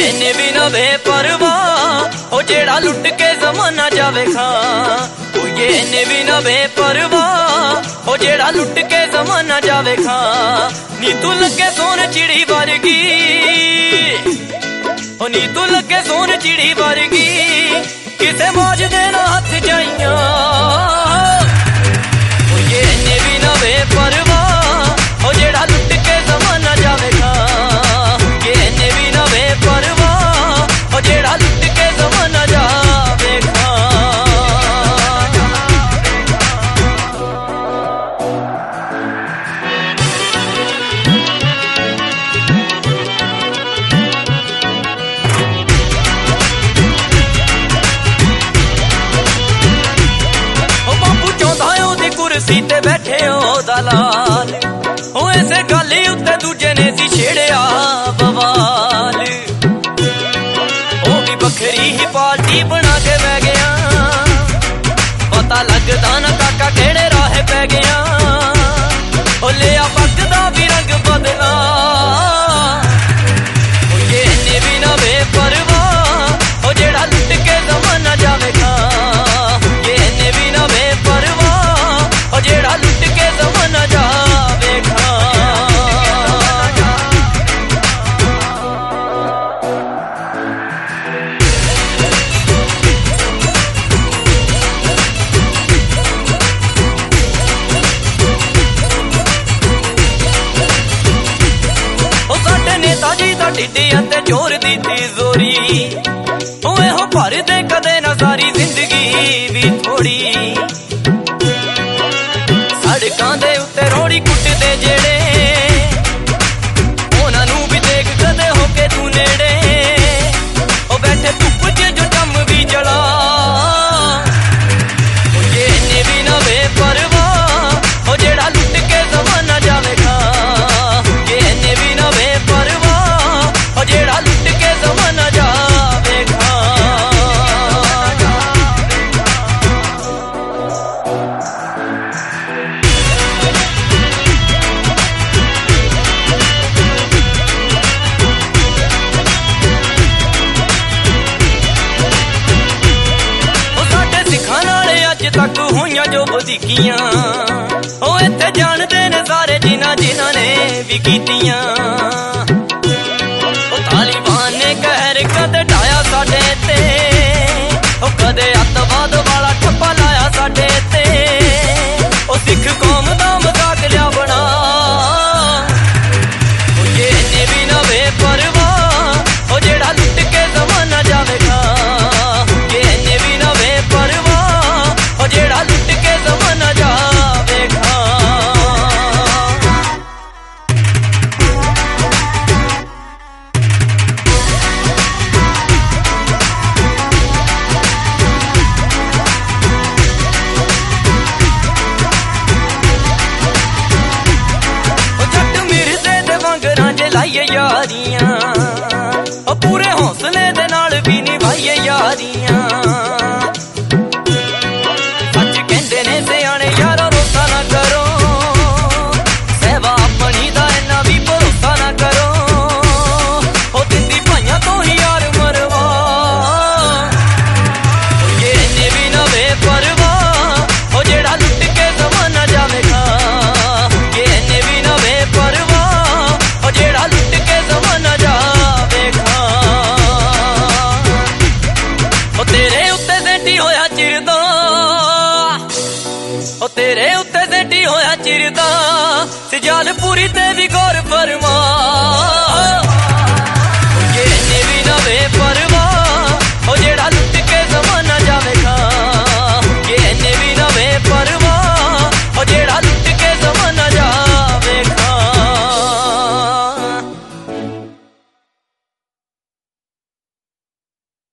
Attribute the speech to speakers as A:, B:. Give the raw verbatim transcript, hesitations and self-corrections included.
A: इन्ने भी ना बेपरवाह ओ जेड़ा लुट के जमाना जावे खां। ओ ये इन्ने भी ना बेपरवाह ओ जेड़ा लुट के जमाना जावे खां। नी तू लगे सोन चिड़ी वर्गी ओ नी तू लगे सोन चिड़ी वर्गी किसे मौज दे ना हथ जाइयां। ओ ये इन्ने भी ना बेपरवाह ओ जेड़ा लुट के जमाना जावे खां। ये इन्ने भी ना बेपरवाह ओ जेड़ा लुट के जमाना जावे खां। कुर्सी ते बैठे ओ दलाल ओ ऐसे गल उत्ते दूजे ने सी छेड़िया बवाल। ओ भी बखरी ही पार्टी बना के बह गया पता लगदा ना काका केड़े राह पै गया। ओ लिया पकदा भी रंग बदला ओ ये इन्ने भी ना बेपरवाह ओ जेड़ा लुट के जमाना जावे खां। ये इन्ने भी ना बेपरवाह ओ जेड़ा लुट के जमाना जावे खां। ओ साडे नेता जी दा ढिड्डियां ते जोर दी तिजोरी ओ एहो भर दे कदे ना सारी जिंदगी भी थोड़ी। सड़कां दे उत्ते रोड़ी कुटदे जेड़े उन्हां नूं भी देख कदे हो के तू नेड़े। ओ बैठे धुप च जो जम भी जला ओ ये इन्ने भी ना बेपरवाह ओ जेड़ा लुट के जमाना जावे खां। ये इन्ने भी ना बेपरवाह ओ जेड़ा लुट के जमाना जावे खां। तक होइयां जो बदीकियां ओ इत्थे जानदे ने सारे जिन्हां जिन्हां ने भी कीतियां। ओ तालिबान ने कहर कदे ढाया साडे ते ओ कदे अतवाद वाला ठप्पा लाया साडे ते। ओ सिख कौम दा मजाक लिया बना ओ ये इन्ने भी ना बेपरवाह ओ जेड़ा लुट के जमाना जावे खां। ये इन्ने भी ना बेपरवाह ओ जेड़ा लुट के जमाना जावे खां। ओ जट मिर्जे दे वांगरां जे लाइए यारियां ओ पूरे हौसले दे नाल भी निभाइए यारियां। ओ तेरे उत्ते सेठी होया चिरदा सिजाल पूरी ते भी गौर फरमा।